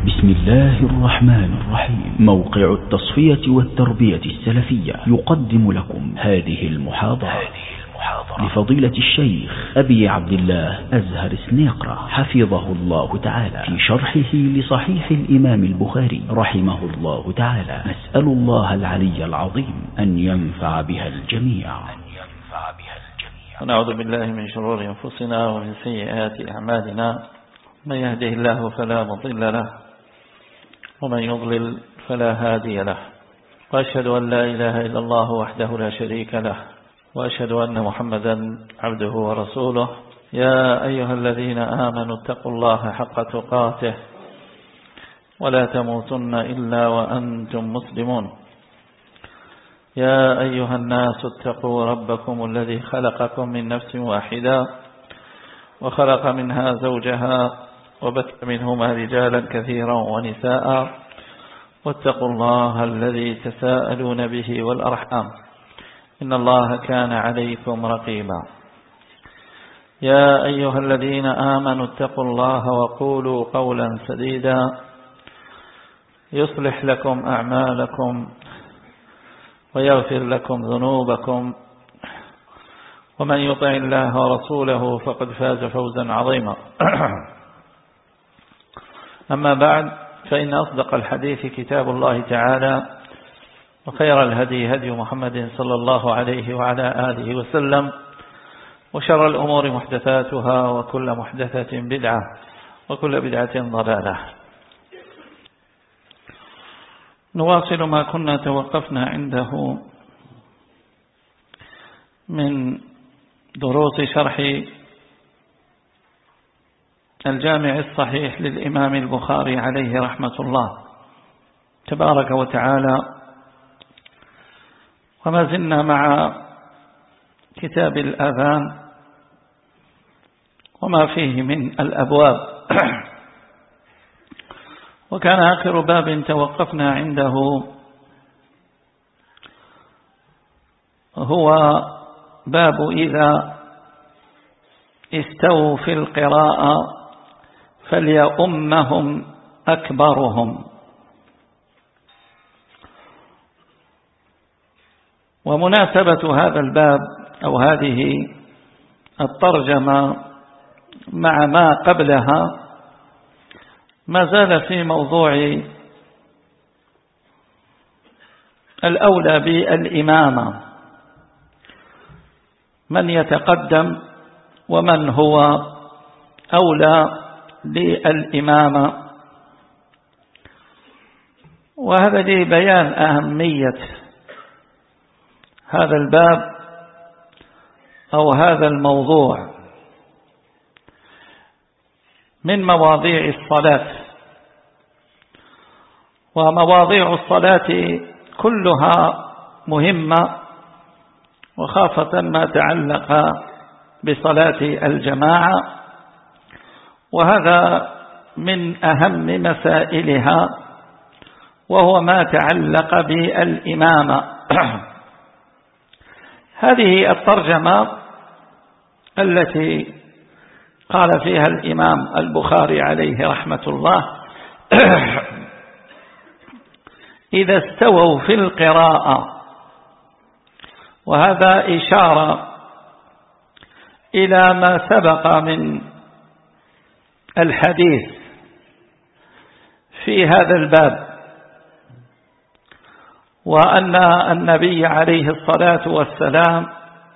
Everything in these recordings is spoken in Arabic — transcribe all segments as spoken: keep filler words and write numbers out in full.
بسم الله الرحمن الرحيم. موقع التصفية والتربية السلفية يقدم لكم هذه المحاضرة لفضيلة الشيخ أبي عبد الله أزهر سنيقرة حفظه الله تعالى في شرحه لصحيح الإمام البخاري رحمه الله تعالى. نسأل الله العلي العظيم أن ينفع بها الجميع. ونعوذ بالله من شرور أنفسنا ومن سيئات أعمالنا. من يهده الله فلا مضل له ومن يضلل فلا هادي له، وأشهد أن لا إله إلا الله وحده لا شريك له، وأشهد أن محمدا عبده ورسوله. يا أيها الذين آمنوا اتقوا الله حق تقاته ولا تموتن إلا وأنتم مسلمون. يا أيها الناس اتقوا ربكم الذي خلقكم من نفس واحدة وخلق منها زوجها وبث منهما رجالا كثيرا ونساء، واتقوا الله الذي تساءلون به والأرحام إن الله كان عليكم رقيبا. يا أيها الذين آمنوا اتقوا الله وقولوا قولا سديدا يصلح لكم أعمالكم ويغفر لكم ذنوبكم، ومن يطع الله ورسوله فقد فاز فوزا عظيما. أما بعد، فإن أصدق الحديث كتاب الله تعالى، وخير الهدي هدي محمد صلى الله عليه وعلى آله وسلم، وشر الأمور محدثاتها وكل محدثة بدعة وكل بدعة ضلالة. نواصل ما كنا توقفنا عنده من دروس شرح الجامع الصحيح للإمام البخاري عليه رحمة الله تبارك وتعالى، وما زلنا مع كتاب الآذان وما فيه من الأبواب. وكان آخر باب توقفنا عنده هو باب إذا استووا في القراءة فليؤمهم أكبرهم. ومناسبة هذا الباب أو هذه الترجمة مع ما قبلها ما زال في موضوع الأولى بالإمامة، من يتقدم ومن هو أولى للإمامة. وهذا لبيان أهمية هذا الباب أو هذا الموضوع من مواضيع الصلاة. ومواضيع الصلاة كلها مهمة، وخاصة ما تعلق بصلاة الجماعة، وهذا من أهم مسائلها، وهو ما تعلق بالإمامة. هذه الترجمة التي قال فيها الإمام البخاري عليه رحمة الله إذا استووا في القراءة، وهذا إشارة إلى ما سبق من الحديث في هذا الباب، وأن النبي عليه الصلاة والسلام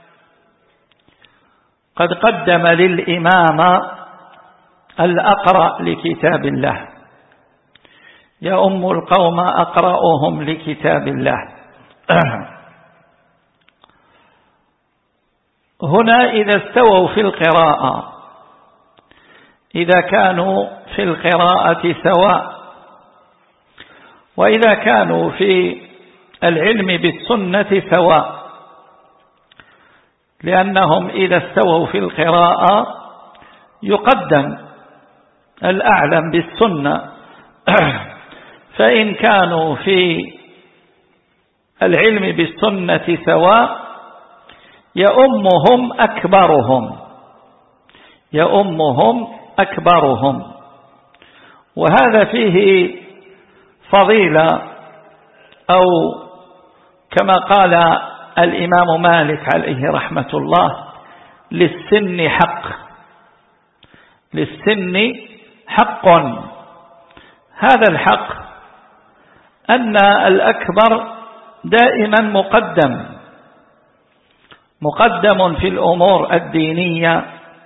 قد قدم للإمام الأقرأ لكتاب الله، يؤم القوم أقرأهم لكتاب الله. هنا إذا استووا في القراءة، إذا كانوا في القراءة سواء، وإذا كانوا في العلم بالسنة سواء، لأنهم إذا استووا في القراءة يقدم الأعلم بالسنة، فإن كانوا في العلم بالسنة سواء يؤمهم أكبرهم يؤمهم أكبرهم. وهذا فيه فضيلة، أو كما قال الإمام مالك عليه رحمة الله: للسن حق، للسن حق. هذا الحق أن الأكبر دائما مقدم مقدم في الأمور الدينية،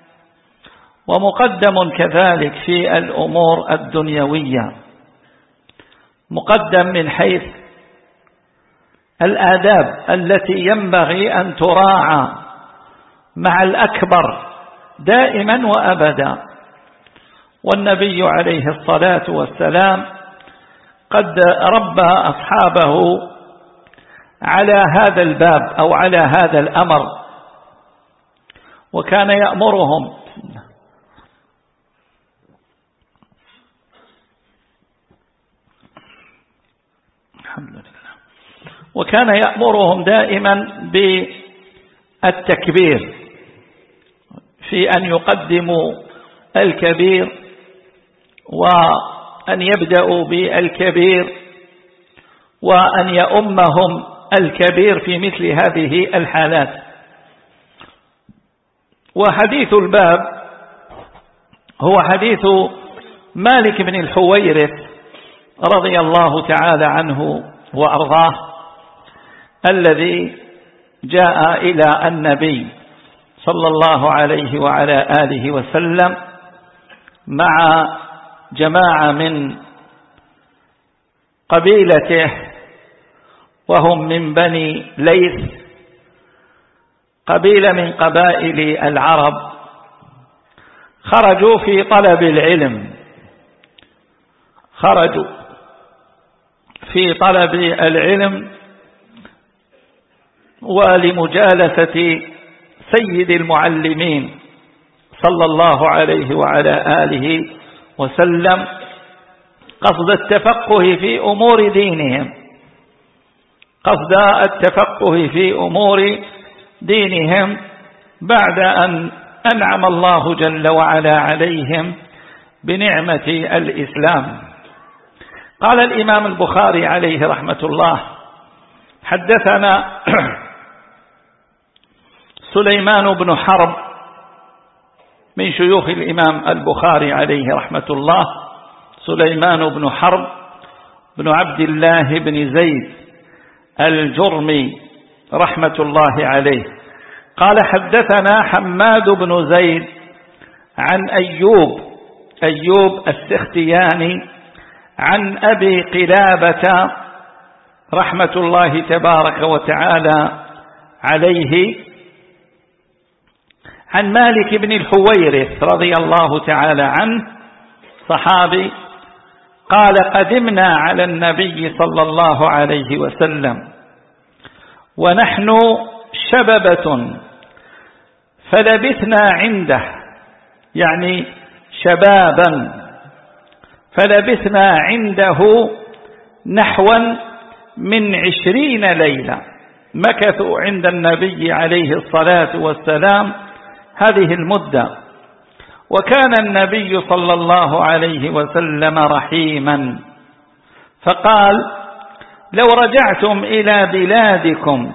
ومقدم كذلك في الأمور الدنيوية، مقدم من حيث الآداب التي ينبغي أن تراعى مع الأكبر دائما وأبدا. والنبي عليه الصلاة والسلام قد ربى أصحابه على هذا الباب أو على هذا الأمر، وكان يأمرهم الحمد لله وكان يأمرهم دائما بالتكبير، في أن يقدموا الكبير وأن يبدأوا بالكبير، وأن يؤمهم الكبير في مثل هذه الحالات. وحديث الباب هو حديث مالك بن الحويرث رضي الله تعالى عنه وأرضاه، الذي جاء إلى النبي صلى الله عليه وعلى آله وسلم مع جماعة من قبيلته، وهم من بني ليث، قبيلة من قبائل العرب، خرجوا في طلب العلم خرجوا في طلب العلم ولمجالسة سيد المعلمين صلى الله عليه وعلى آله وسلم، قصد التفقه في أمور دينهم قصد التفقه في أمور دينهم بعد أن أنعم الله جل وعلا عليهم بنعمة الإسلام. قال الإمام البخاري عليه رحمة الله: حدثنا سليمان بن حرب من شيوخ الإمام البخاري عليه رحمة الله، سليمان بن حرب بن عبد الله بن زيد الجرمي رحمة الله عليه. قال: حدثنا حماد بن زيد عن أيوب أيوب السختياني عن أبي قلابة رحمة الله تبارك وتعالى عليه عن مالك بن الحويرث رضي الله تعالى عنه، صحابي، قال: قدمنا على النبي صلى الله عليه وسلم ونحن شببة فلبثنا عنده، يعني شبابا، فلبثنا عنده نحوا من عشرين ليلة، مكثوا عند النبي عليه الصلاة والسلام هذه المدة. وكان النبي صلى الله عليه وسلم رحيما، فقال: لو رجعتم إلى بلادكم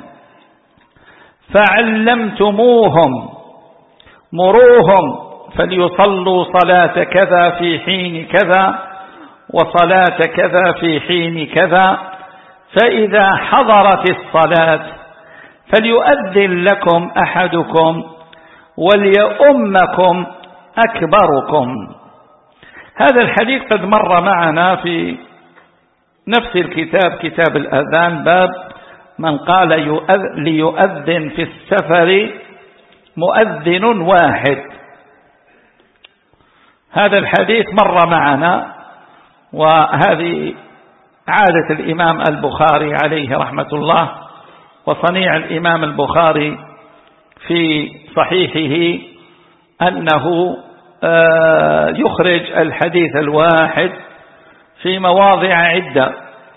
فعلمتموهم مروهم فليصلوا صلاة كذا في حين كذا وصلاة كذا في حين كذا، فإذا حضرت الصلاة فليؤذن لكم أحدكم وليؤمكم أكبركم. هذا الحديث قد مر معنا في نفس الكتاب، كتاب الأذان، باب من قال ليؤذن في السفر مؤذن واحد. هذا الحديث مر معنا، وهذه عادة الإمام البخاري عليه رحمة الله، وصنيع الإمام البخاري في صحيحه أنه يخرج الحديث الواحد في مواضع عدة،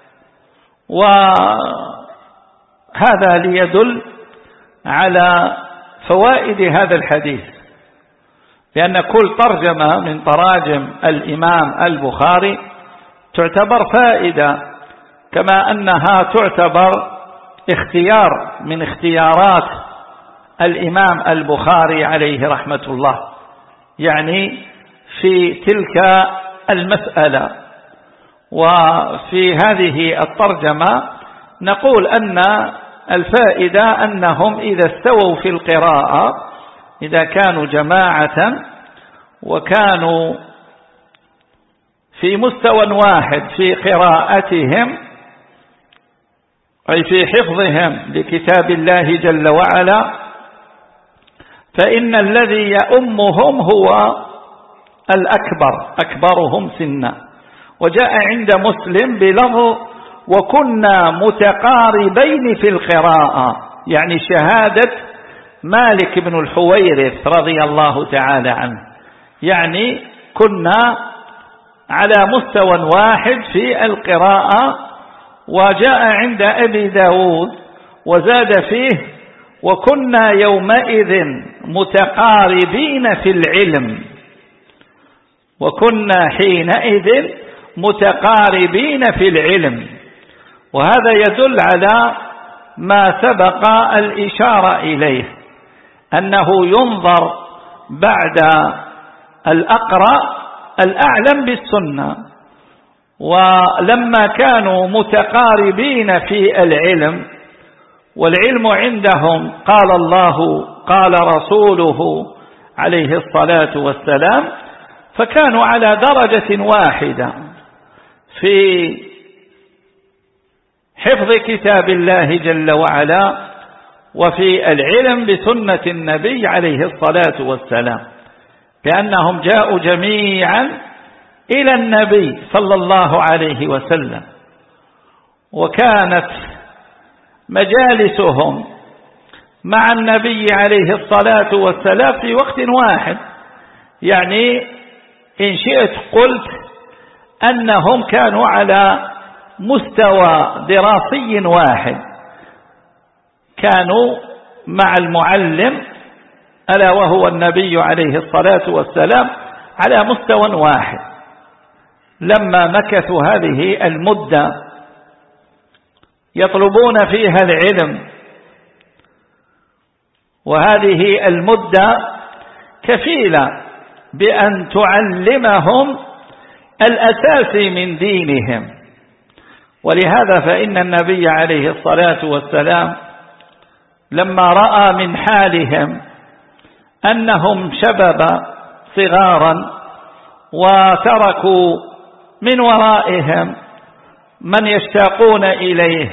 وهذا ليدل على فوائد هذا الحديث، لأن كل ترجمة من تراجم الإمام البخاري تعتبر فائدة، كما أنها تعتبر اختيار من اختيارات الإمام البخاري عليه رحمة الله، يعني في تلك المسألة. وفي هذه الترجمة نقول أن الفائدة أنهم إذا استووا في القراءة، إذا كانوا جماعة وكانوا في مستوى واحد في قراءتهم أي في حفظهم لكتاب الله جل وعلا، فإن الذي يؤمهم هو الأكبر أكبرهم سنا. وجاء عند مسلم بلفظ وكنا متقاربين في القراءة، يعني شهادة مالك بن الحويرث رضي الله تعالى عنه، يعني كنا على مستوى واحد في القراءة. وجاء عند أبي داود وزاد فيه وكنا يومئذ متقاربين في العلم، وكنا حينئذ متقاربين في العلم. وهذا يدل على ما سبق الإشارة إليه، أنه ينظر بعد الأقرأ الأعلم بالسنة. ولما كانوا متقاربين في العلم، والعلم عندهم قال الله قال رسوله عليه الصلاة والسلام، فكانوا على درجة واحدة في حفظ كتاب الله جل وعلا وفي العلم بسنة النبي عليه الصلاة والسلام، لأنهم جاءوا جميعا إلى النبي صلى الله عليه وسلم، وكانت مجالسهم مع النبي عليه الصلاة والسلام في وقت واحد. يعني إن شئت قلت أنهم كانوا على مستوى دراسي واحد، كانوا مع المعلم ألا وهو النبي عليه الصلاة والسلام على مستوى واحد. لما مكثوا هذه المدة يطلبون فيها العلم، وهذه المدة كفيلة بأن تعلمهم الأساس من دينهم. ولهذا فإن النبي عليه الصلاة والسلام لما رأى من حالهم أنهم شباب صغارا وتركوا من ورائهم من يشتاقون إليه،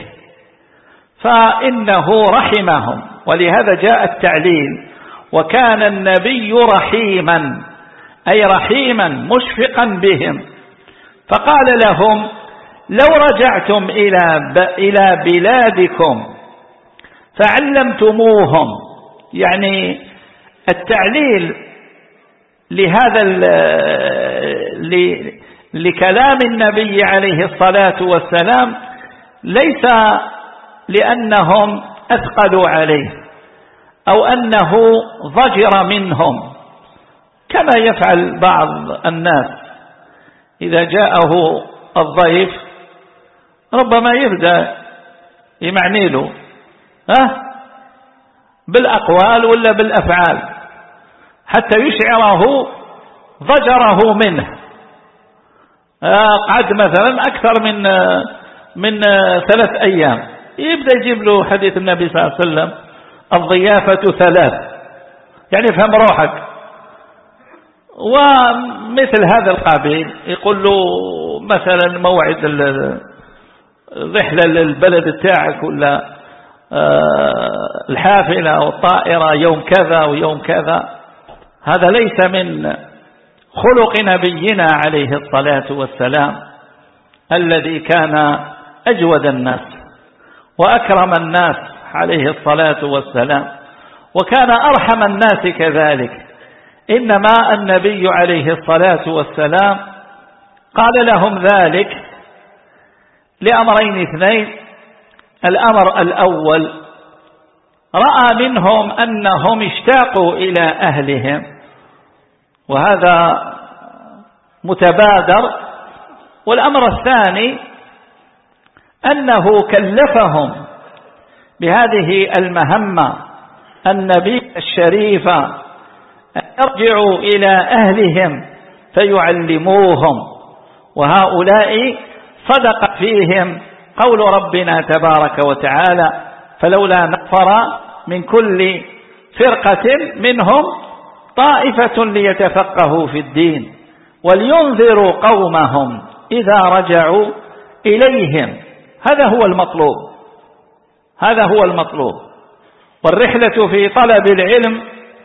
فإنه رحمهم. ولهذا جاء التعليل وكان النبي رحيما، أي رحيما مشفقا بهم، فقال لهم لو رجعتم إلى إلى بلادكم فعلمتموهم. يعني التعليل لهذا لكلام النبي عليه الصلاة والسلام ليس لأنهم أثقلوا عليه أو أنه ضجر منهم، كما يفعل بعض الناس إذا جاءه الضيف ربما يبدأ يمعني له ها بالأقوال ولا بالأفعال حتى يشعره ضجره منه. قعد مثلا أكثر من من ثلاث أيام، يبدأ يجيب له حديث النبي صلى الله عليه وسلم الضيافة ثلاث، يعني فهم روحك. ومثل هذا القابل يقول له مثلا موعد الرحلة للبلد بتاعك ولا الحافلة والطائرة يوم كذا ويوم كذا. هذا ليس من خلق نبينا عليه الصلاة والسلام الذي كان أجود الناس وأكرم الناس عليه الصلاة والسلام، وكان أرحم الناس كذلك. إنما النبي عليه الصلاة والسلام قال لهم ذلك لأمرين اثنين. الأمر الأول رأى منهم أنهم اشتاقوا إلى أهلهم وهذا متبادر. والأمر الثاني أنه كلفهم بهذه المهمة النبي الشريف أن يرجعوا إلى أهلهم فيعلموهم، وهؤلاء صدق فيهم قول ربنا تبارك وتعالى: فلولا نفر من كل فرقة منهم طائفة ليتفقهوا في الدين ولينذروا قومهم إذا رجعوا إليهم. هذا هو المطلوب، هذا هو المطلوب. والرحلة في طلب العلم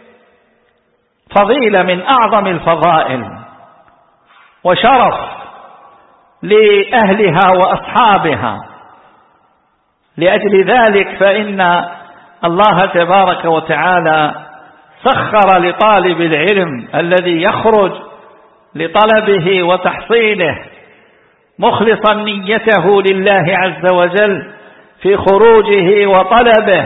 فضيلة من أعظم الفضائل وشرف لأهلها وأصحابها. لأجل ذلك فإن الله تبارك وتعالى سخر لطالب العلم الذي يخرج لطلبه وتحصيله مخلصا نيته لله عز وجل في خروجه وطلبه،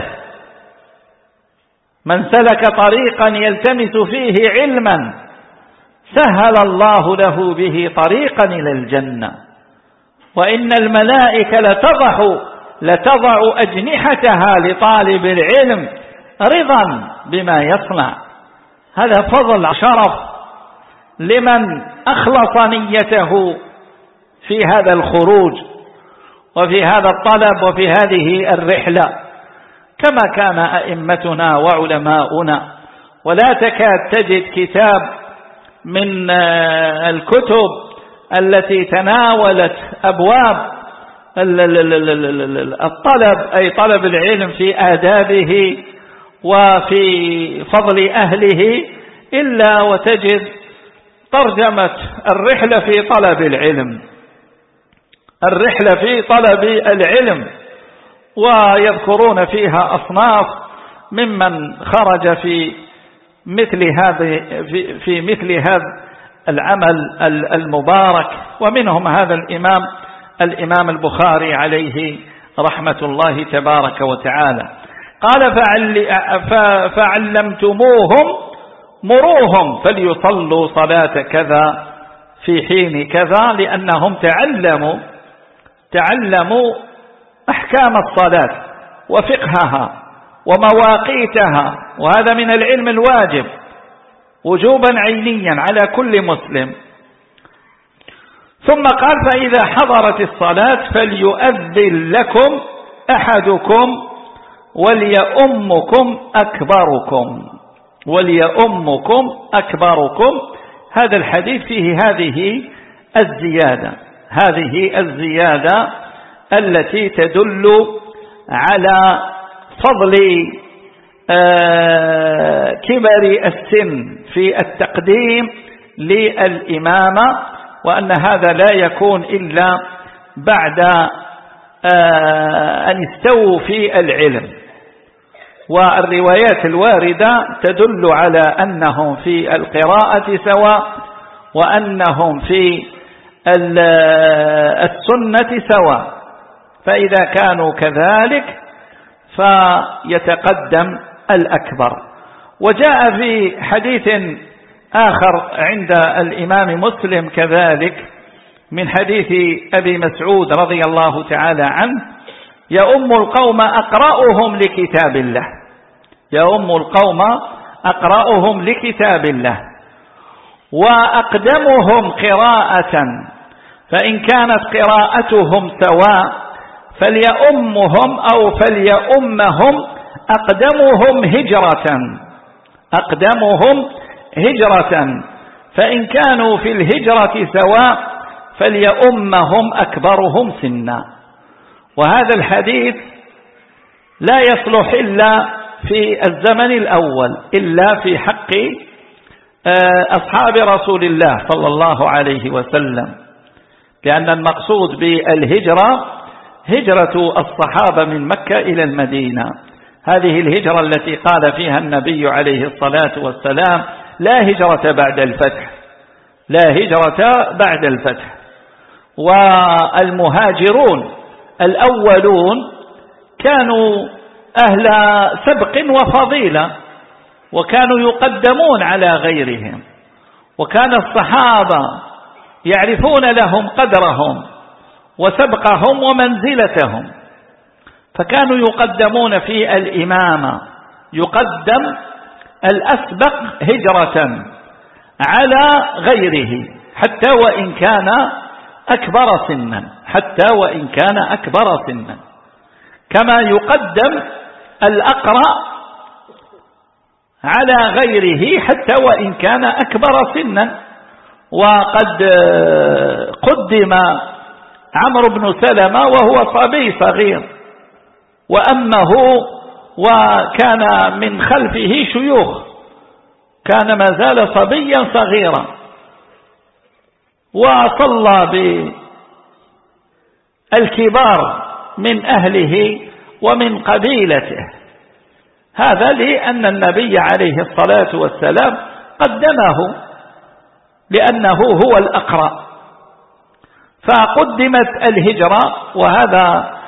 من سلك طريقا يلتمس فيه علما سهل الله له به طريقا إلى الجنة. وإن الملائكة لتضع لتضع أجنحتها لطالب العلم رضا بما يصنع. هذا فضل شرف لمن أخلص نيته في هذا الخروج وفي هذا الطلب وفي هذه الرحلة، كما كان أئمتنا وعلماؤنا. ولا تكاد تجد كتاب من الكتب التي تناولت أبواب الطلب، أي طلب العلم في آدابه وفي فضل أهله، إلا وتجد ترجمة الرحلة في طلب العلم، الرحلة في طلب العلم، ويذكرون فيها أصناف ممن خرج في مثل هذا في, في مثل هذا العمل المبارك، ومنهم هذا الإمام الإمام البخاري عليه رحمة الله تبارك وتعالى. قال: فعلمتموهم مروهم فليصلوا صلاة كذا في حين كذا، لأنهم تعلموا تعلموا أحكام الصلاة وفقهها ومواقيتها، وهذا من العلم الواجب وجوبا عينيا على كل مسلم. ثم قال: فإذا حضرت الصلاة فليؤذن لكم أحدكم وليؤمكم أكبركم وليؤمكم أكبركم. هذا الحديث فيه هذه الزيادة هذه الزيادة التي تدل على فضل كبر السن في التقديم للإمامة، وأن هذا لا يكون إلا بعد أن استووا في العلم. والروايات الواردة تدل على أنهم في القراءة سواء، وأنهم في السنة سواء، فإذا كانوا كذلك فيتقدم الأكبر. وجاء في حديث آخر عند الإمام مسلم كذلك من حديث أبي مسعود رضي الله تعالى عنه: يؤم القوم أقرأهم لكتاب الله يؤم القوم أقرأهم لكتاب الله وأقدمهم قراءة، فإن كانت قراءتهم سواء فليؤمهم أو فليؤمهم أقدمهم هجرة أقدمهم هجرة فإن كانوا في الهجرة سواء فليؤمهم أكبرهم سنا. وهذا الحديث لا يصلح إلا في الزمن الأول، إلا في حق أصحاب رسول الله صلى الله عليه وسلم، لأن المقصود بالهجرة هجرة الصحابة من مكة إلى المدينة. هذه الهجرة التي قال فيها النبي عليه الصلاة والسلام: لا هجرة بعد الفتح لا هجرة بعد الفتح. والمهاجرون الأولون كانوا أهل سبق وفضيلة، وكانوا يقدمون على غيرهم، وكان الصحابة يعرفون لهم قدرهم وسبقهم ومنزلتهم، فكانوا يقدمون في الإمامة، يقدم الأسبق هجرة على غيره حتى وإن كان أكبر سنا، حتى وإن كان أكبر سنا، كما يقدم الأقرأ على غيره حتى وإن كان أكبر سنا. وقد قدم عمرو بن سلمة وهو صبي صغير، وأمه وكان من خلفه شيوخ، كان ما زال صبيا صغيرا، وصلى بالكبار من أهله ومن قبيلته، هذا لأن النبي عليه الصلاة والسلام قدمه لأنه هو الأقرأ، فقدمت الهجرة، وهذا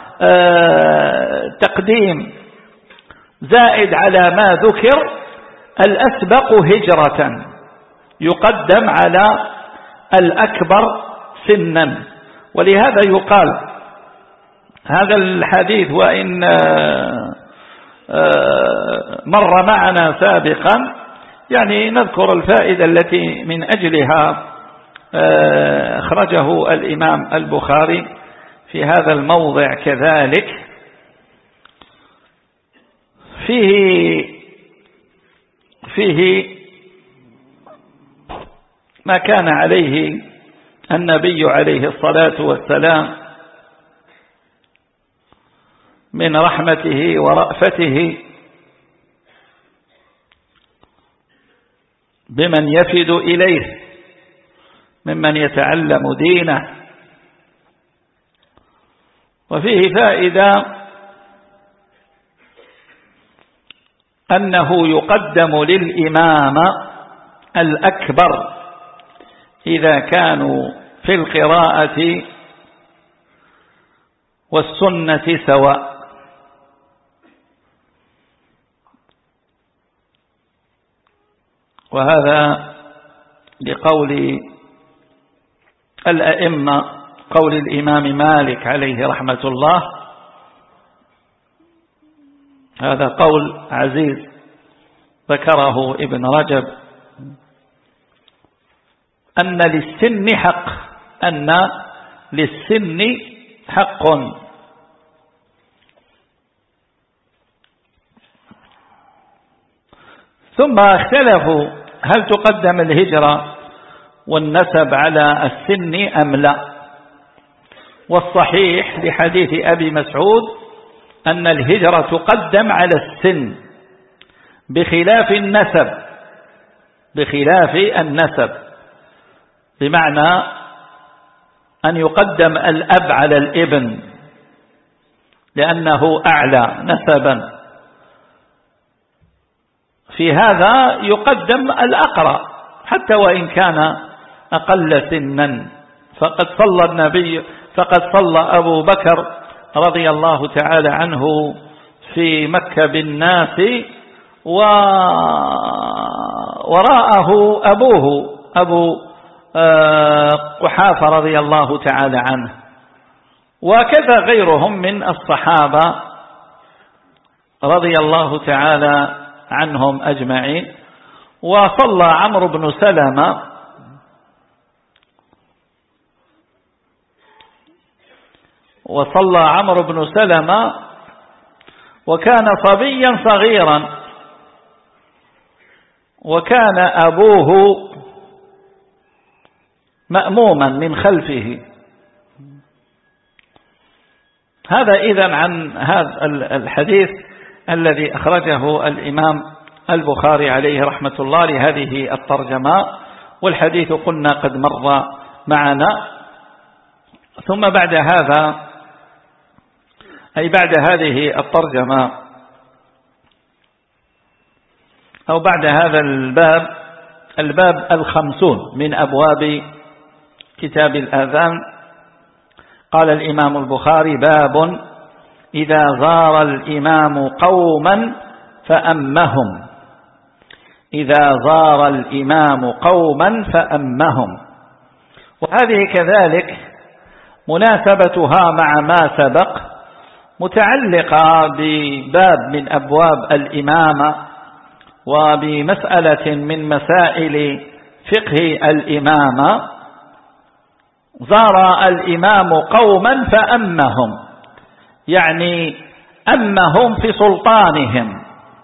تقديم زائد على ما ذكر، الأسبق هجرة يقدم على الأكبر سنا. ولهذا يقال هذا الحديث وإن مر معنا سابقا، يعني نذكر الفائدة التي من أجلها أخرجه الإمام البخاري في هذا الموضع كذلك. فيه فيه ما كان عليه النبي عليه الصلاة والسلام من رحمته ورأفته بمن يفد إليه ممن يتعلم دينه. وفيه فائدة أنه يقدم للإمام الأكبر إذا كانوا في القراءة والسنة سواء. وهذا لقول الأئمة، قول الإمام مالك عليه رحمة الله، هذا قول عزيز ذكره ابن رجب، أن للسن حق، أن للسن حق. ثم اختلفوا هل تقدم الهجرة والنسب على السن أم لا. والصحيح لحديث أبي مسعود أن الهجرة تقدم على السن بخلاف النسب، بخلاف النسب، بمعنى أن يقدم الأب على الابن لأنه أعلى نسبا، في هذا يقدم الأقرأ حتى وإن كان أقل سنا. فقد صلى النبي فقد صلى أبو بكر رضي الله تعالى عنه في مكة بالناس، ووراءه أبوه أبو قحافة رضي الله تعالى عنه، وكذا غيرهم من الصحابة رضي الله تعالى عنهم أجمعين. وصلى عمرو بن سلمة وصلى عمرو بن سلمة وكان صبيا صغيرا، وكان أبوه مأموما من خلفه. هذا إذن عن هذا الحديث الذي أخرجه الإمام البخاري عليه رحمة الله لهذه الترجمة، والحديث قلنا قد مر معنا. ثم بعد هذا، أي بعد هذه الترجمة أو بعد هذا الباب، الباب الخمسون من أبواب كتاب الآذان، قال الإمام البخاري: باب إذا زار الإمام قوما فأمهم إذا زار الإمام قوما فأمهم. وهذه كذلك مناسبتها مع ما سبق متعلقة بباب من أبواب الإمامة وبمسألة من مسائل فقه الإمامة. زار الإمام قوما فأمهم، يعني أمهم في سلطانهم.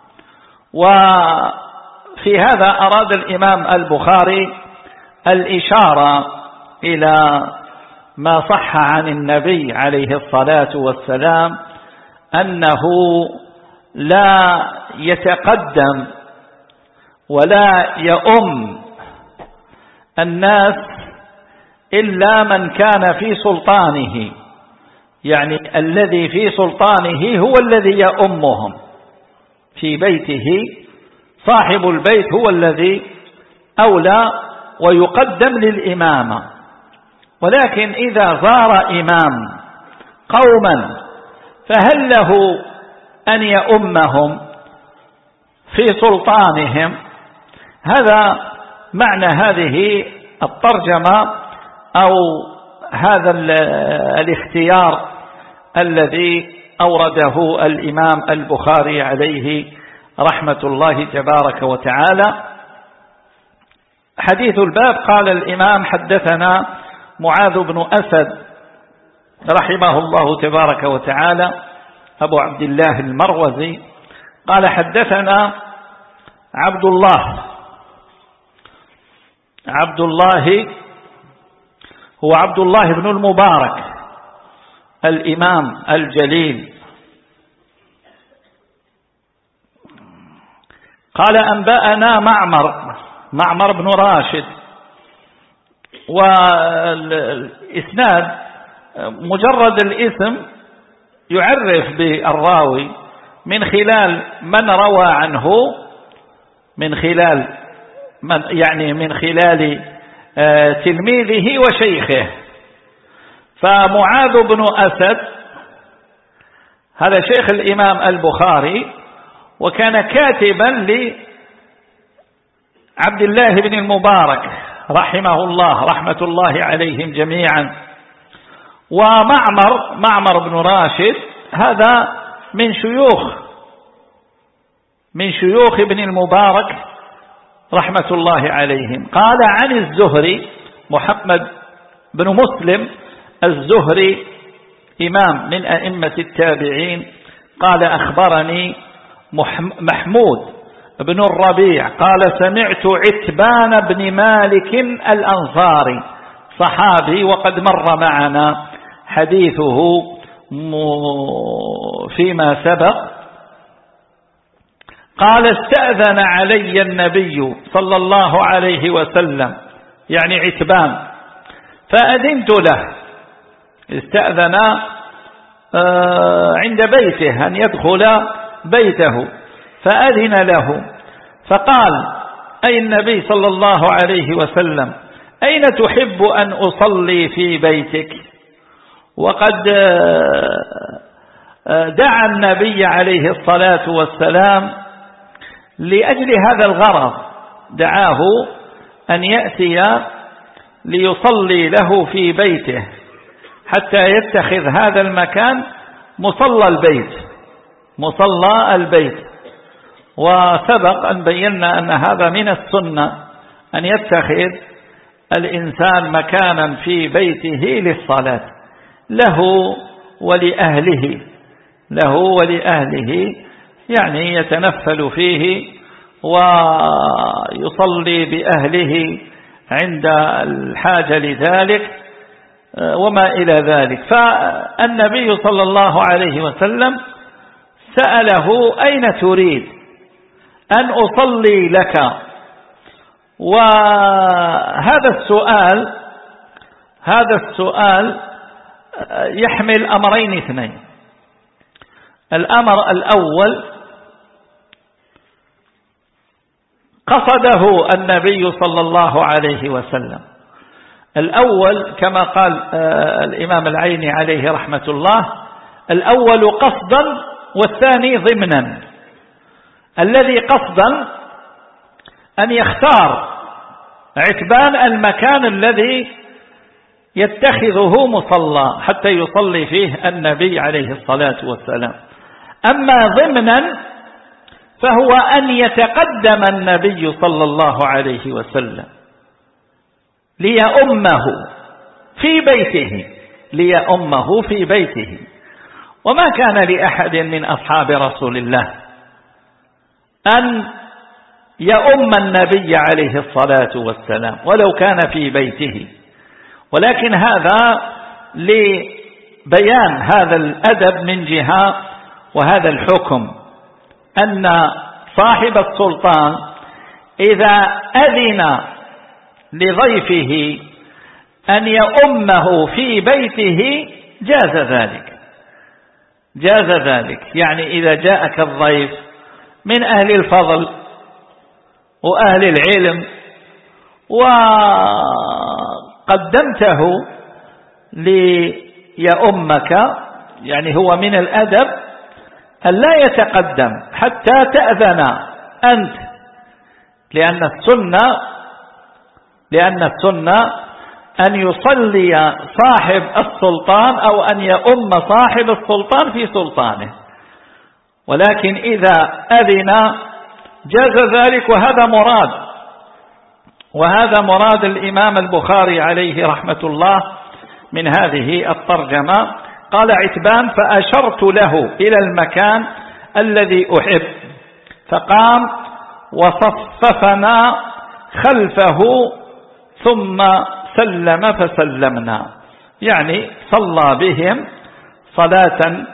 وفي هذا أراد الإمام البخاري الإشارة إلى ما صح عن النبي عليه الصلاة والسلام أنه لا يتقدم ولا يؤم الناس إلا من كان في سلطانه، يعني الذي في سلطانه هو الذي يؤمهم في بيته. صاحب البيت هو الذي أولى ويقدم للإمامة. ولكن إذا زار إمام قوما فهل له أن يؤمهم في سلطانهم؟ هذا معنى هذه الترجمة أو هذا الاختيار الذي أورده الإمام البخاري عليه رحمة الله تبارك وتعالى. حديث الباب: قال الإمام حدثنا معاذ بن أسد رحمه الله تبارك وتعالى أبو عبد الله المروزي قال حدثنا عبد الله عبد الله هو عبد الله بن المبارك الإمام الجليل قال أنبأنا معمر معمر بن راشد. والإسناد مجرد الاسم يعرف بالراوي من خلال من روى عنه، من خلال من يعني من خلال تلميذه وشيخه. فمعاذ بن أسد هذا شيخ الإمام البخاري، وكان كاتبا لعبد الله بن المبارك رحمه الله رحمة الله عليهم جميعا. ومعمر معمر بن راشد هذا من شيوخ من شيوخ ابن المبارك رحمة الله عليهم. قال عن الزهري محمد بن مسلم الزهري إمام من أئمة التابعين قال أخبرني محمود بن الربيع قال سمعت عتبان بن مالك الأنصاري صحابي وقد مر معنا حديثه فيما سبق. قال استأذن علي النبي صلى الله عليه وسلم، يعني عتبان، فأذنت له. استأذن عند بيته أن يدخل بيته فأذن له، فقال أي النبي صلى الله عليه وسلم أين تحب أن أصلي في بيتك؟ وقد دعا النبي عليه الصلاة والسلام لأجل هذا الغرض، دعاه أن يأتي ليصلي له في بيته حتى يتخذ هذا المكان مصلى البيت مصلى البيت. وسبق أن بينا أن هذا من السنة أن يتخذ الإنسان مكانا في بيته للصلاة له ولأهله له ولأهله يعني يتنفل فيه ويصلي بأهله عند الحاجة لذلك وما إلى ذلك. فالنبي صلى الله عليه وسلم سأله أين تريد أن أصلي لك؟ وهذا السؤال هذا السؤال يحمل أمرين اثنين. الأمر الأول قصده النبي صلى الله عليه وسلم. الأول كما قال الإمام العيني عليه رحمة الله الأول قصدا والثاني ضمنا. الذي قصدا أن يختار عتبان المكان الذي يتخذه مصلى حتى يصلي فيه النبي عليه الصلاة والسلام. أما ضمنا فهو أن يتقدم النبي صلى الله عليه وسلم ليأمه في بيته ليأمه في بيته وما كان لأحد من أصحاب رسول الله أن يأم النبي عليه الصلاة والسلام ولو كان في بيته، ولكن هذا لبيان هذا الأدب من جهة وهذا الحكم أن صاحب السلطان إذا أذن لضيفه أن يأمه في بيته جاز ذلك جاز ذلك يعني إذا جاءك الضيف من أهل الفضل وأهل العلم وقدمته ليأمك، يعني هو من الأدب أن لا يتقدم حتى تأذن أنت، لأن السنة لأن السنة أن يصلي صاحب السلطان أو أن يؤم صاحب السلطان في سلطانه، ولكن إذا أذن جاز ذلك، وهذا مراد وهذا مراد الإمام البخاري عليه رحمة الله من هذه الترجمة. قال عتبان: فأشرت له إلى المكان الذي أحب فقام وصففنا خلفه ثم سلم فسلمنا، يعني صلى بهم صلاة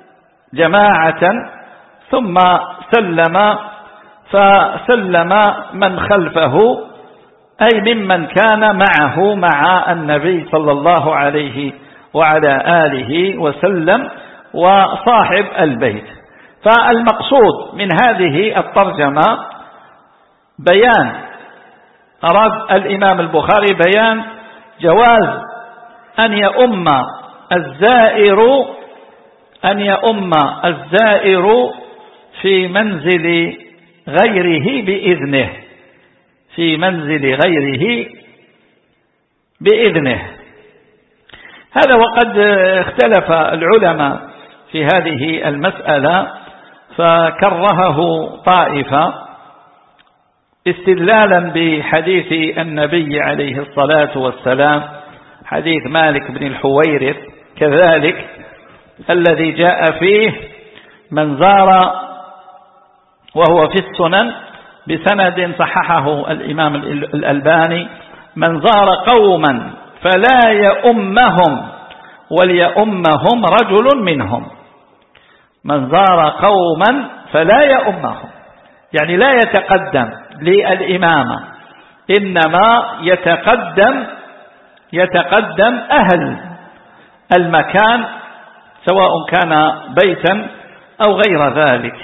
جماعة ثم سلم فسلم من خلفه أي ممن كان معه مع النبي صلى الله عليه وعلى آله وسلم وصاحب البيت. فالمقصود من هذه الترجمة بيان، أراد الإمام البخاري بيان جواز أن يؤم الزائر أن يؤم الزائر في منزل غيره بإذنه في منزل غيره بإذنه. هذا وقد اختلف العلماء في هذه المسألة، فكرهه طائفة استدلالا بحديث النبي عليه الصلاة والسلام، حديث مالك بن الحويرث كذلك الذي جاء فيه من زار، وهو في السنن بسند صححه الإمام الألباني: من زار قوما فلا يؤمهم وليؤمهم رجل منهم. من زار قوما فلا يؤمهم، يعني لا يتقدم للإمامة، إنما يتقدم يتقدم أهل المكان سواء كان بيتا أو غير ذلك.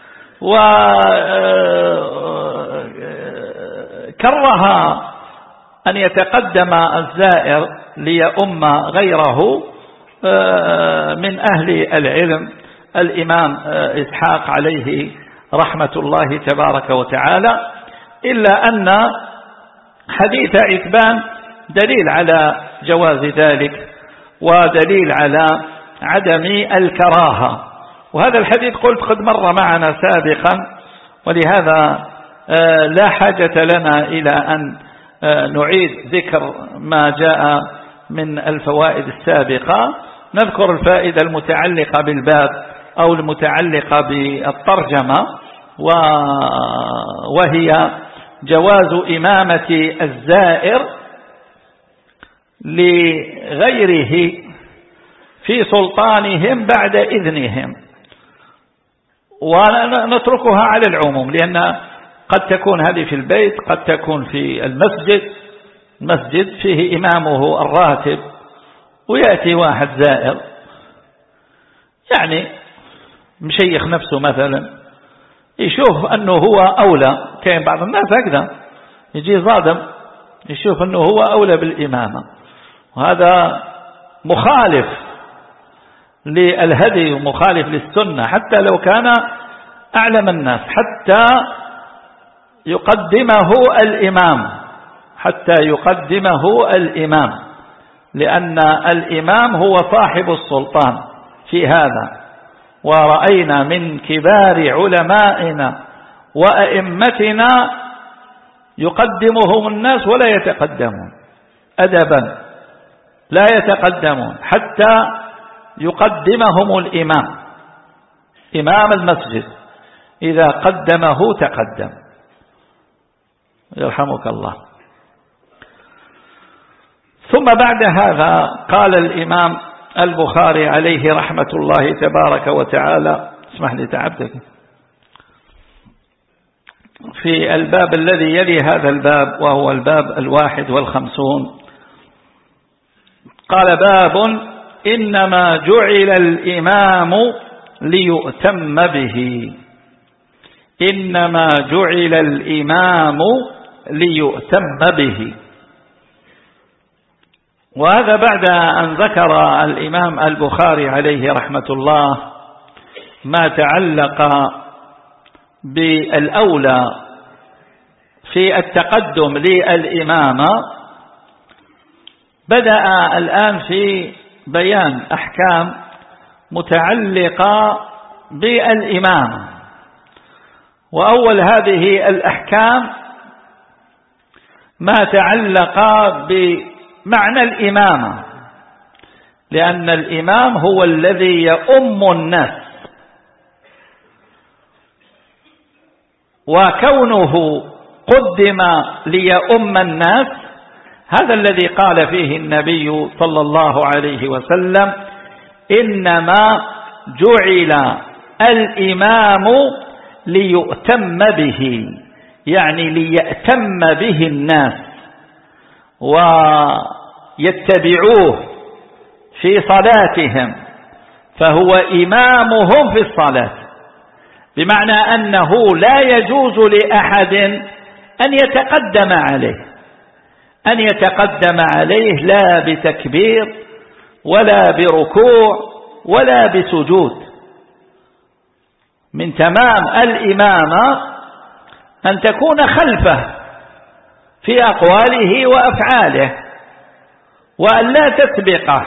وكره أن يتقدم الزائر ليؤم غيره من أهل العلم الإمام إسحاق عليه رحمة الله تبارك وتعالى، إلا أن حديث عتبان دليل على جواز ذلك ودليل على عدم الكراهة. وهذا الحديث قلت قد مر معنا سابقا، ولهذا لا حاجة لنا إلى أن نعيد ذكر ما جاء من الفوائد السابقة. نذكر الفائدة المتعلقة بالباب أو المتعلقة بالترجمة، وهي جواز إمامة الزائر لغيره في سلطانهم بعد إذنهم، ونتركها على العموم، لأن قد تكون هذه في البيت، قد تكون في المسجد مسجد فيه إمامه الراتب، ويأتي واحد زائر يعني مشيخ نفسه مثلا، يشوف أنه هو أولى. كاين بعض الناس هكذا يجي ظالم يشوف أنه هو أولى بالإمامة، وهذا مخالف للهدي ومخالف للسنة، حتى لو كان أعلم الناس، حتى يقدمه الإمام حتى يقدمه الإمام، لأن الإمام هو صاحب السلطان في هذا. ورأينا من كبار علمائنا وأئمتنا يقدمهم الناس ولا يتقدمون أدبا، لا يتقدمون حتى يقدمهم الإمام، إمام المسجد إذا قدمه تقدم. يرحمك الله. ثم بعد هذا قال الإمام البخاري عليه رحمة الله تبارك وتعالى، اسمح لي تعبتك، في الباب الذي يلي هذا الباب وهو الباب الواحد والخمسون، قال: باب إنما جعل الإمام ليؤتم به. إنما جعل الإمام ليؤتم به. وهذا بعد أن ذكر الإمام البخاري عليه رحمة الله ما تعلق بالأولى في التقدم للإمامة، بدأ الآن في بيان أحكام متعلقة بالإمامة. وأول هذه الأحكام ما تعلق بمعنى الإمامة، لأن الإمام هو الذي يؤم الناس، وكونه قدم ليؤم الناس هذا الذي قال فيه النبي صلى الله عليه وسلم: إنما جعل الإمام ليؤتم به، يعني ليأتم به الناس ويتبعوه في صلاتهم، فهو إمامهم في الصلاة، بمعنى أنه لا يجوز لأحد أن يتقدم عليه أن يتقدم عليه لا بتكبير ولا بركوع ولا بسجود. من تمام الإمامة أن تكون خلفه في أقواله وأفعاله، وأن لا تسبقه.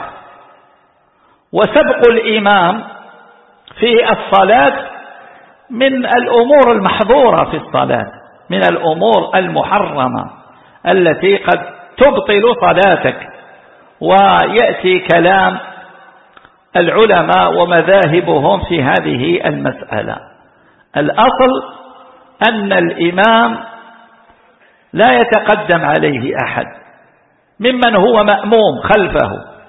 وسبق الإمام في الصلاة من الأمور المحظورة في الصلاة، من الأمور المحرمة التي قد تبطل صلاتك. ويأتي كلام العلماء ومذاهبهم في هذه المسألة. الأصل أن الإمام لا يتقدم عليه أحد ممن هو مأموم خلفه.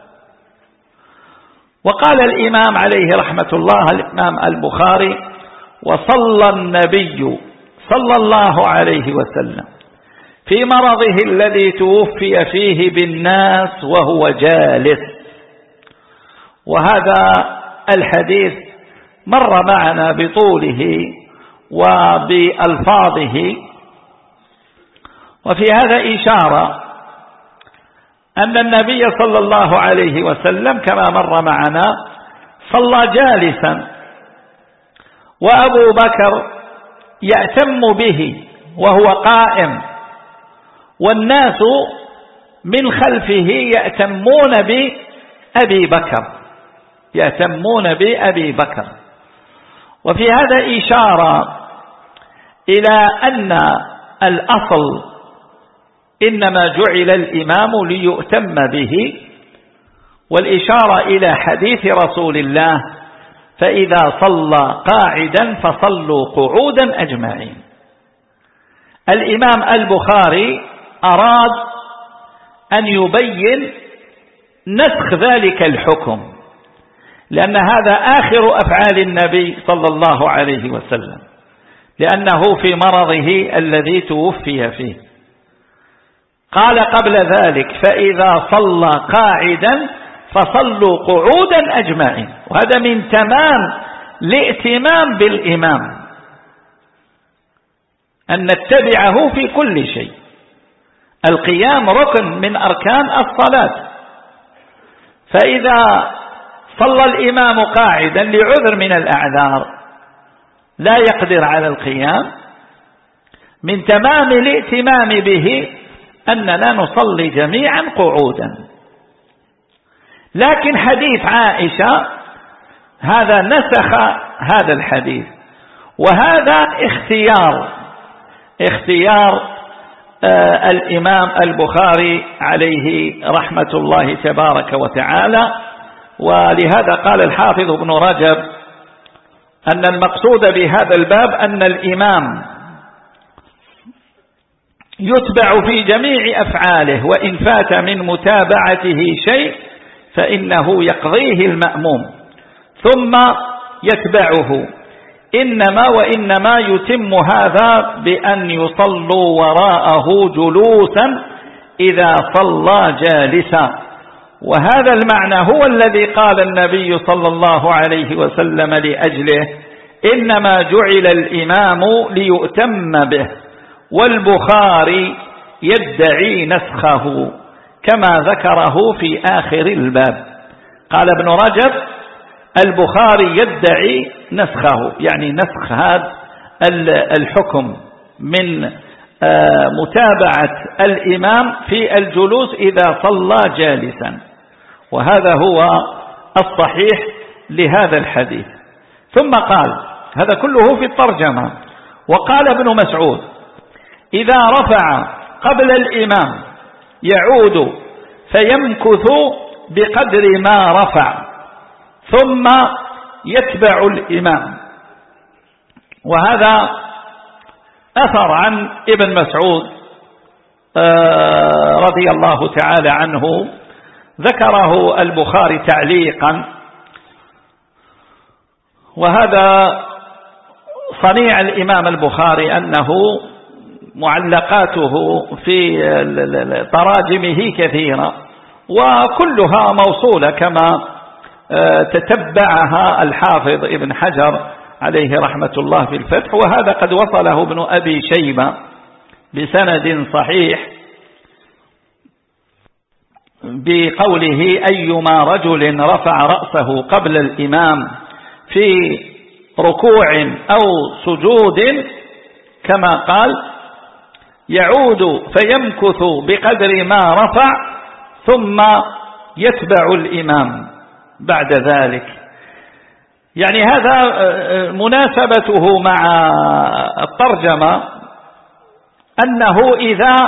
وقال الإمام عليه رحمة الله الإمام البخاري: وصلى النبي صلى الله عليه وسلم في مرضه الذي توفي فيه بالناس وهو جالس. وهذا الحديث مر معنا بطوله وبألفاظه، وفي هذا إشارة أن النبي صلى الله عليه وسلم كما مر معنا صلى جالسا، وأبو بكر يأتم به وهو قائم، والناس من خلفه يأتمون بأبي بكر يأتمون بأبي بكر. وفي هذا إشارة إلى أن الأصل إنما جعل الإمام ليؤتم به، والإشارة إلى حديث رسول الله: فإذا صلى قاعدا فصلوا قعودا أجمعين. الإمام البخاري أراد أن يبين نسخ ذلك الحكم، لأن هذا آخر أفعال النبي صلى الله عليه وسلم، لأنه في مرضه الذي توفي فيه. قال قبل ذلك: فإذا صلى قاعدا فصلوا قعودا أجمعين. وهذا من تمام الائتمام بالإمام، أن نتبعه في كل شيء. القيام ركن من أركان الصلاة، فإذا صلى الإمام قاعدا لعذر من الأعذار لا يقدر على القيام، من تمام الائتمام به أننا نصلي جميعا قعودا. لكن حديث عائشة هذا نسخ هذا الحديث، وهذا اختيار اختيار آه الإمام البخاري عليه رحمة الله تبارك وتعالى. ولهذا قال الحافظ ابن رجب أن المقصود بهذا الباب أن الإمام يتبع في جميع أفعاله، وإن فات من متابعته شيء فإنه يقضيه المأموم ثم يتبعه، إنما وإنما يتم هذا بأن يصلوا وراءه جلوسا إذا صلى جالسا. وهذا المعنى هو الذي قال النبي صلى الله عليه وسلم لأجله: إنما جعل الإمام ليؤتم به. والبخاري يدعي نسخه كما ذكره في آخر الباب. قال ابن رجب: البخاري يدعي نسخه، يعني نسخ هذا الحكم من متابعة الإمام في الجلوس إذا صلى جالسا، وهذا هو الصحيح لهذا الحديث. ثم قال، هذا كله في الترجمة، وقال ابن مسعود: إذا رفع قبل الإمام يعود فيمكث بقدر ما رفع ثم يتبع الإمام. وهذا أثر عن ابن مسعود رضي الله تعالى عنه، ذكره البخاري تعليقا، وهذا صنيع الإمام البخاري أنه معلقاته في تراجمه كثيرة وكلها موصولة كما تتبعها الحافظ ابن حجر عليه رحمة الله في الفتح. وهذا قد وصله ابن أبي شيبة بسند صحيح بقوله: أيما رجل رفع رأسه قبل الإمام في ركوع أو سجود كما قال يعود فيمكث بقدر ما رفع ثم يتبع الإمام بعد ذلك. يعني هذا مناسبته مع الترجمة أنه إذا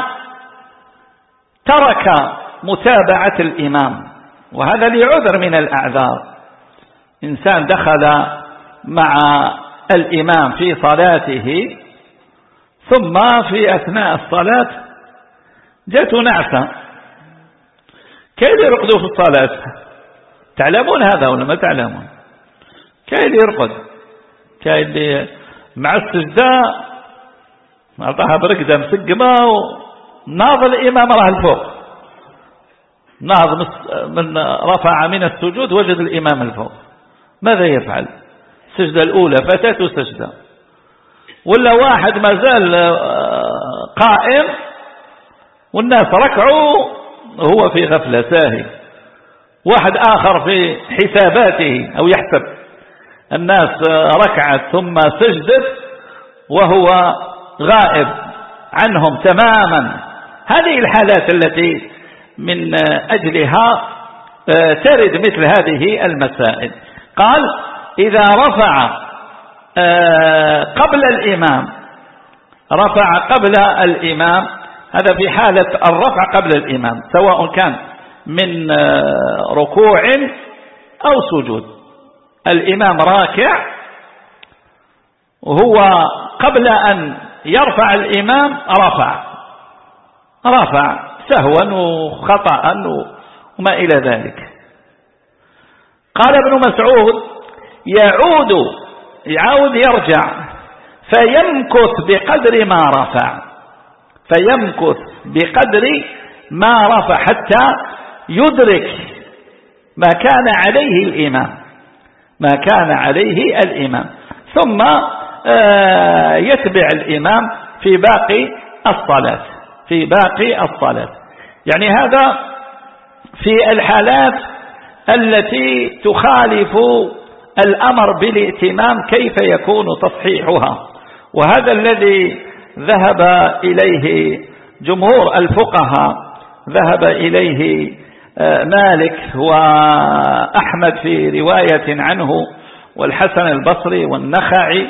ترك متابعة الإمام، وهذا لعذر من الأعذار، إنسان دخل مع الإمام في صلاته ثم في أثناء الصلاة جاءته نعسة، كيف يرقدوا في الصلاة؟ تعلمون هذا ولا ما تعلمون؟ كيف يرقد؟ كيف مع السجدة أعطاها برقدة مسقمة وناظر الإمام راه الفوق، ناظر من رفع من السجود وجد الإمام الفوق، ماذا يفعل؟ السجدة الأولى فاتته سجدة، ولا واحد ما زال قائم والناس ركعوا وهو في غفلة ساهي، واحد آخر في حساباته أو يحسب الناس ركعت ثم سجدت وهو غائب عنهم تماما. هذه الحالات التي من أجلها ترد مثل هذه المسائل. قال: إذا رفع قبل الإمام، رفع قبل الإمام، هذا في حالة الرفع قبل الإمام سواء كان من ركوع أو سجود، الإمام راكع وهو قبل أن يرفع الإمام رفع رفع سهوا وخطأ وما إلى ذلك. قال ابن مسعود: يعود يعود يرجع فيمكث بقدر ما رفع، فيمكث بقدر ما رفع حتى يدرك ما كان عليه الإمام ما كان عليه الإمام ثم يتبع الإمام في باقي الصلاة في باقي الصلاة. يعني هذا في الحالات التي تخالف الأمر بالائتمام كيف يكون تصحيحها، وهذا الذي ذهب إليه جمهور الفقهاء، ذهب إليه مالك وأحمد في رواية عنه والحسن البصري والنخعي،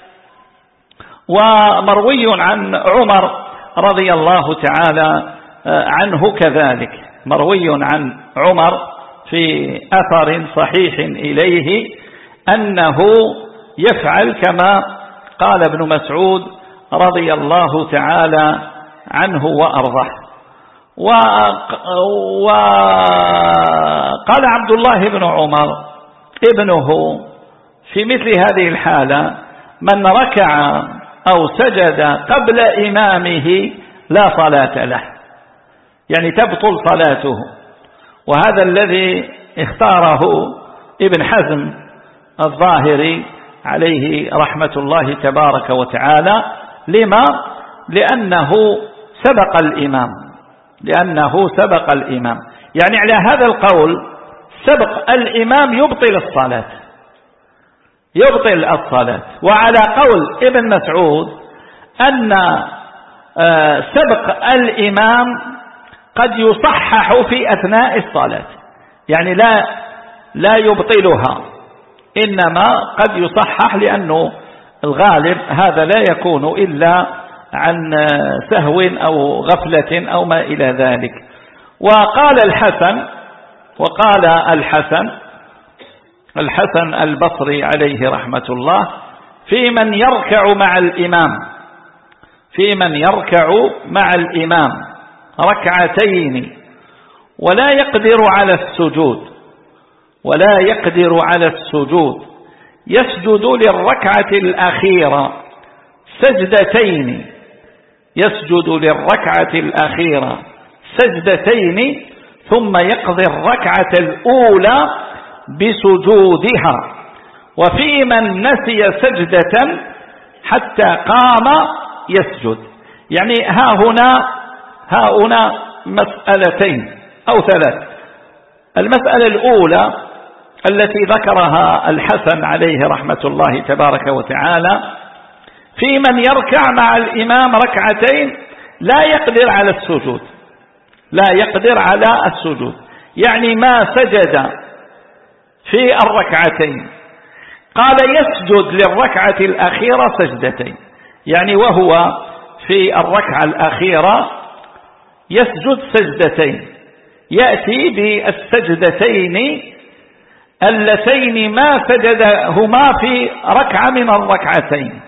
ومروي عن عمر رضي الله تعالى عنه كذلك، مروي عن عمر في أثر صحيح إليه أنه يفعل كما قال ابن مسعود رضي الله تعالى عنه وأرضاه. وقال عبد الله بن عمر ابنه في مثل هذه الحالة: من ركع أو سجد قبل إمامه لا صلاة له، يعني تبطل صلاته. وهذا الذي اختاره ابن حزم الظاهري عليه رحمة الله تبارك وتعالى. لما؟ لأنه سبق الإمام، لأنه سبق الإمام، يعني على هذا القول سبق الإمام يبطل الصلاة، يبطل الصلاة. وعلى قول ابن مسعود أن سبق الإمام قد يصحح في أثناء الصلاة، يعني لا لا يبطلها، إنما قد يصحح، لأنه الغالب هذا لا يكون إلا عن سهو أو غفلة أو ما إلى ذلك. وقال الحسن وقال الحسن الحسن البصري عليه رحمة الله في من يركع مع الإمام في من يركع مع الإمام ركعتين ولا يقدر على السجود ولا يقدر على السجود يسجد للركعة الأخيرة سجدتين يسجد للركعة الأخيرة سجدتين ثم يقضي الركعة الأولى بسجودها. وفي من نسي سجدة حتى قام يسجد. يعني ها هنا ها هنا مسألتين أو ثلاث. المسألة الأولى التي ذكرها الحسن عليه رحمة الله تبارك وتعالى في من يركع مع الإمام ركعتين لا يقدر على السجود لا يقدر على السجود يعني ما سجد في الركعتين، قال يسجد للركعة الأخيرة سجدتين، يعني وهو في الركعة الأخيرة يسجد سجدتين، يأتي بالسجدتين اللتين ما سجدهما في ركعة من الركعتين،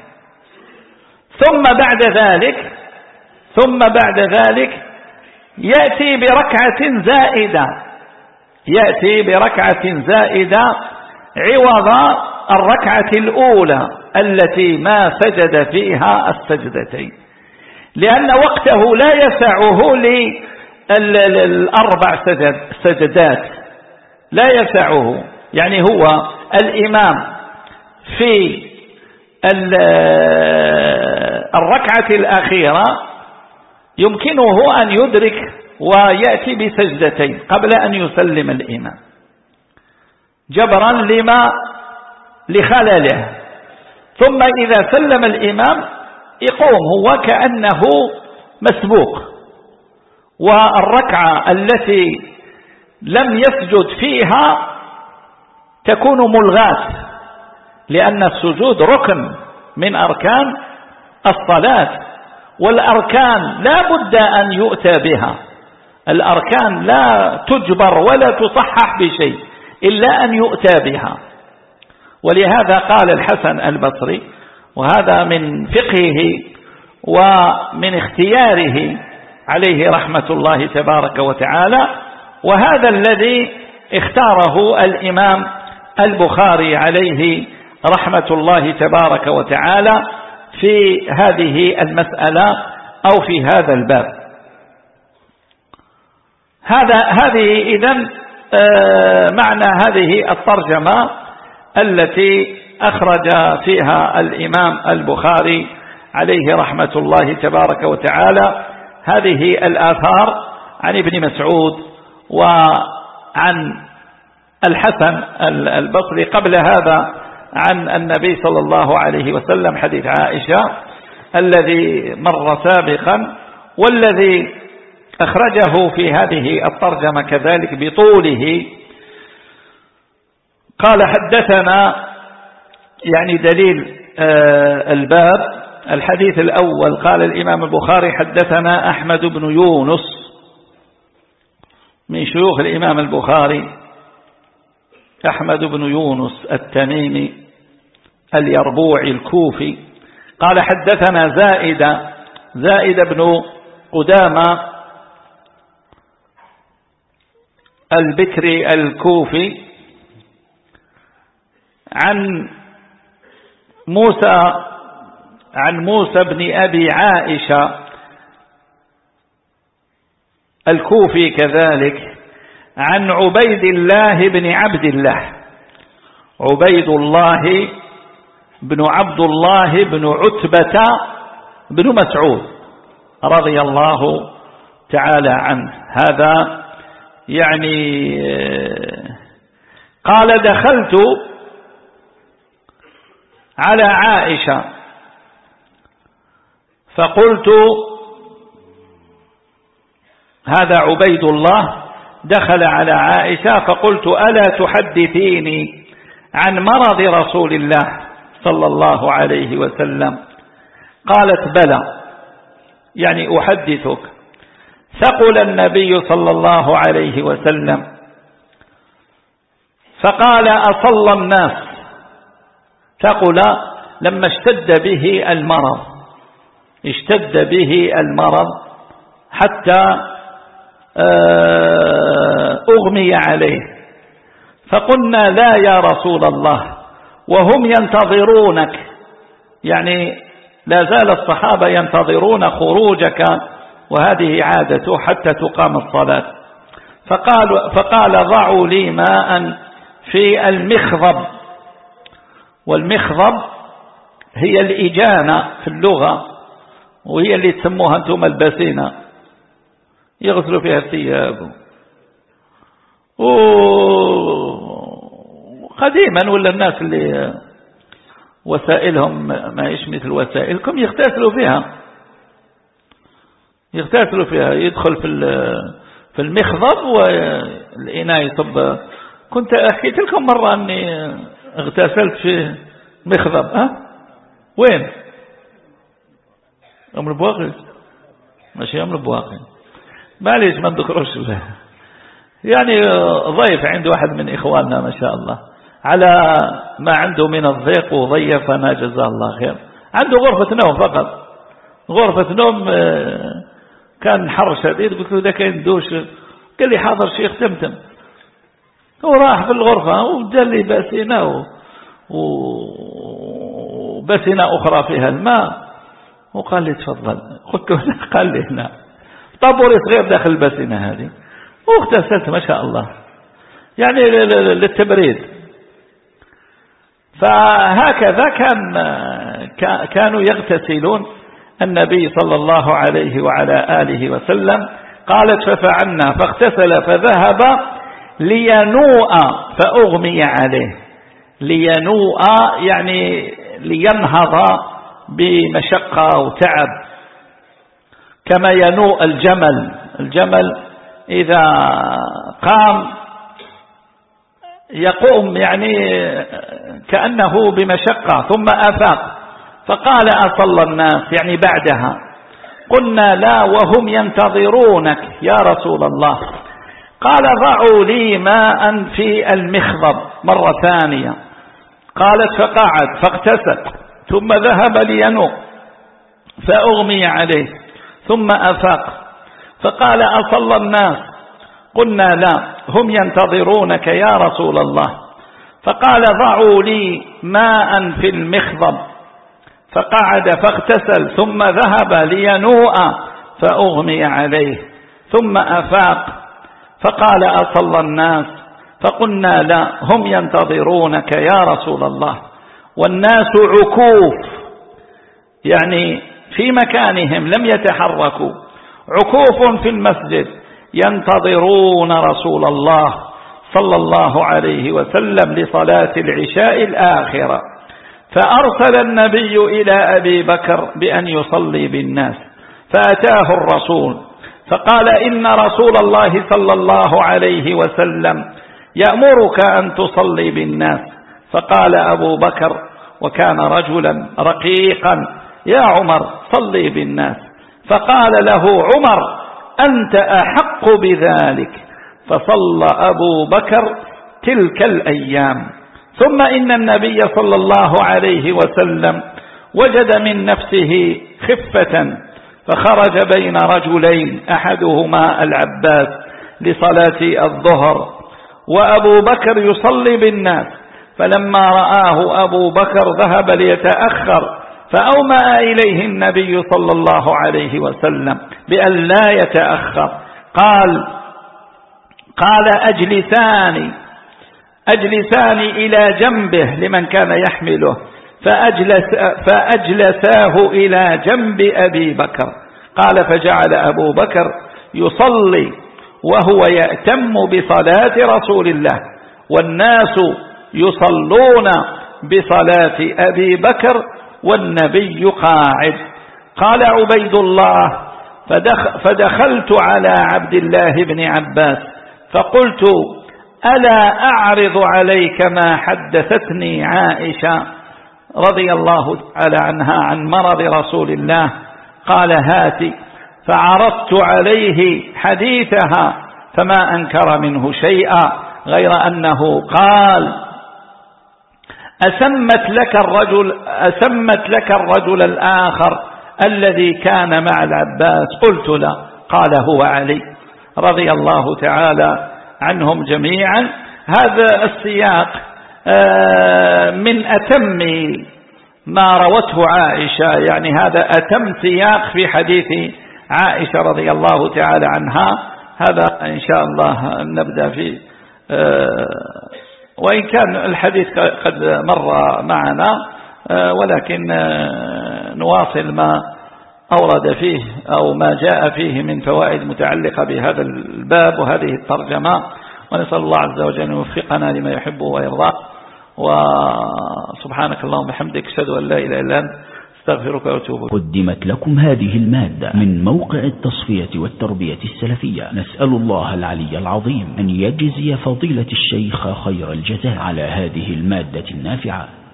ثم بعد ذلك ثم بعد ذلك يأتي بركعة زائدة يأتي بركعة زائدة عوض الركعة الأولى التي ما سجد فيها السجدتين، لأن وقته لا يسعه للأربع سجدات لا يسعه. يعني هو الإمام في الركعة الأخيرة يمكنه أن يدرك ويأتي بسجدتين قبل أن يسلم الإمام جبرا لما لخلله، ثم إذا سلم الإمام يقوم هو كأنه مسبوق. والركعة التي لم يسجد فيها تكون ملغاة، لأن السجود ركن من أركان الصلاة، والأركان لا بد أن يؤتى بها. الأركان لا تجبر ولا تصحح بشيء إلا أن يؤتى بها. ولهذا قال الحسن البصري، وهذا من فقهه ومن اختياره عليه رحمة الله تبارك وتعالى، وهذا الذي اختاره الإمام البخاري عليه رحمة الله تبارك وتعالى في هذه المسألة أو في هذا الباب. هذا هذه إذن معنى هذه الترجمة التي أخرج فيها الإمام البخاري عليه رحمة الله تبارك وتعالى هذه الآثار عن ابن مسعود وعن الحسن البصري، قبل هذا عن النبي صلى الله عليه وسلم حديث عائشة الذي مر سابقا، والذي أخرجه في هذه الترجمة كذلك بطوله. قال حدثنا، يعني دليل الباب الحديث الأول، قال الإمام البخاري حدثنا أحمد بن يونس من شيوخ الإمام البخاري، أحمد بن يونس التميمي اليربوعي الكوفي. قال حدثنا زائدة زائدة بن قدامة البكري الكوفي عن موسى عن موسى بن أبي عائشة الكوفي كذلك عن عبيد الله بن عبد الله، عبيد الله بن عبد الله بن عتبة بن مسعود رضي الله تعالى عنه. هذا يعني قال دخلت على عائشة فقلت، هذا عبيد الله دخل على عائشة فقلت ألا تحدثيني عن مرض رسول الله صلى الله عليه وسلم؟ قالت بلى، يعني أحدثك. ثقل النبي صلى الله عليه وسلم فقال أصلى الناس. ثقل لما اشتد به المرض، اشتد به المرض حتى أغمي عليه، فقلنا لا يا رسول الله وهم ينتظرونك، يعني لا زال الصحابة ينتظرون خروجك وهذه عادته حتى تقام الصلاة. فقال, فقال ضعوا لي ماء في المخضب، والمخضب هي الإجانة في اللغة، وهي اللي تسموها أنتم البسينة، يغسلوا فيها الثياب. وقديما ولا الناس اللي وسائلهم ما إيش مثل وسائلكم يغتسلوا فيها، يغتسلوا فيها، يدخل في في المخضب والإناء يصب. كنت أحكيت لكم مرة أني اغتسلت في مخضب. ها وين؟ أم البواقي؟ ماشي أم البواقي، معليش ما نذكرش له. يعني ضيف عند واحد من إخواننا ما شاء الله، على ما عنده من الضيق وضيفنا جزاه الله خير. عنده غرفة نوم فقط، غرفة نوم، كان حر شديد. قلت له ده كاين دوش، قال لي حاضر شيخ تمتم. وراح في الغرفة وجا لي باسينة وباسينة أخرى فيها الماء، وقال لي تفضل. قلت له قال لي هنا طابوري صغير داخل الباسينة هذه، واغتسلت ما شاء الله، يعني للتبريد. فهكذا كان كانوا يغتسلون النبي صلى الله عليه وعلى آله وسلم. قالت ففعلنا فاغتسل فذهب لينوء فأغمي عليه. لينوء يعني لينهض بمشقة وتعب، كما ينوء الجمل. الجمل إذا قام يقوم يعني كأنه بمشقة ثم أفاق. فقال أصلى الناس، يعني بعدها. قلنا لا وهم ينتظرونك يا رسول الله. قال ضعوا لي ماء في المخضب مرة ثانية. قالت فقعد فاغتسل ثم ذهب لينوء فأغمي عليه ثم أفاق. فقال أصلى الناس؟ قلنا لا هم ينتظرونك يا رسول الله. فقال ضعوا لي ماء في المخضب. فقعد فاغتسل ثم ذهب لينوء فأغمي عليه ثم أفاق. فقال أصلى الناس؟ فقلنا لا هم ينتظرونك يا رسول الله. والناس عكوف، يعني في مكانهم لم يتحركوا، عكوف في المسجد ينتظرون رسول الله صلى الله عليه وسلم لصلاة العشاء الآخرة. فأرسل النبي إلى أبي بكر بأن يصلي بالناس، فأتاه الرسول فقال إن رسول الله صلى الله عليه وسلم يأمرك أن تصلي بالناس. فقال أبو بكر وكان رجلا رقيقا: يا عمر صلي بالناس. فقال له عمر: أنت أحق بذلك. فصلى أبو بكر تلك الأيام. ثم إن النبي صلى الله عليه وسلم وجد من نفسه خفة، فخرج بين رجلين أحدهما العباس لصلاة الظهر وأبو بكر يصلي بالناس، فلما رآه أبو بكر ذهب ليتأخر، فأومأ إليه النبي صلى الله عليه وسلم بأن لا يتأخر. قال قال أجلساني أجلساني إلى جنبه لمن كان يحمله، فأجلس فأجلساه إلى جنب أبي بكر. قال فجعل أبو بكر يصلي وهو يأتم بصلاة رسول الله، والناس يصلون بصلاة أبي بكر والنبي قاعد. قال عبيد الله فدخلت على عبد الله بن عباس فقلت: ألا أعرض عليك ما حدثتني عائشة رضي الله تعالى عنها عن مرض رسول الله؟ قال: هاتي. فعرضت عليه حديثها فما أنكر منه شيئا، غير أنه قال: أسمت لك الرجل أسمت لك الرجل الآخر الذي كان مع العباس؟ قلت: لا. قال: هو علي رضي الله تعالى عنهم جميعا. هذا السياق من أتم ما روته عائشة، يعني هذا أتم سياق في حديث عائشة رضي الله تعالى عنها. هذا إن شاء الله نبدأ فيه، وإن كان الحديث قد مر معنا، ولكن نواصل ما أورد فيه أو ما جاء فيه من فوائد متعلقة بهذا الباب وهذه الترجمة، ونسأل الله عز وجل أن يوفقنا لما يحبه ويرضاه. وسبحانك اللهم وبحمدك، أشهد أن لا إله إلا أنت، استغفرك واتوب إليك. قدمت لكم هذه المادة من موقع التصفية والتربية السلفية. نسأل الله العلي العظيم أن يجزي فضيلة الشيخ خير الجزاء على هذه المادة النافعة.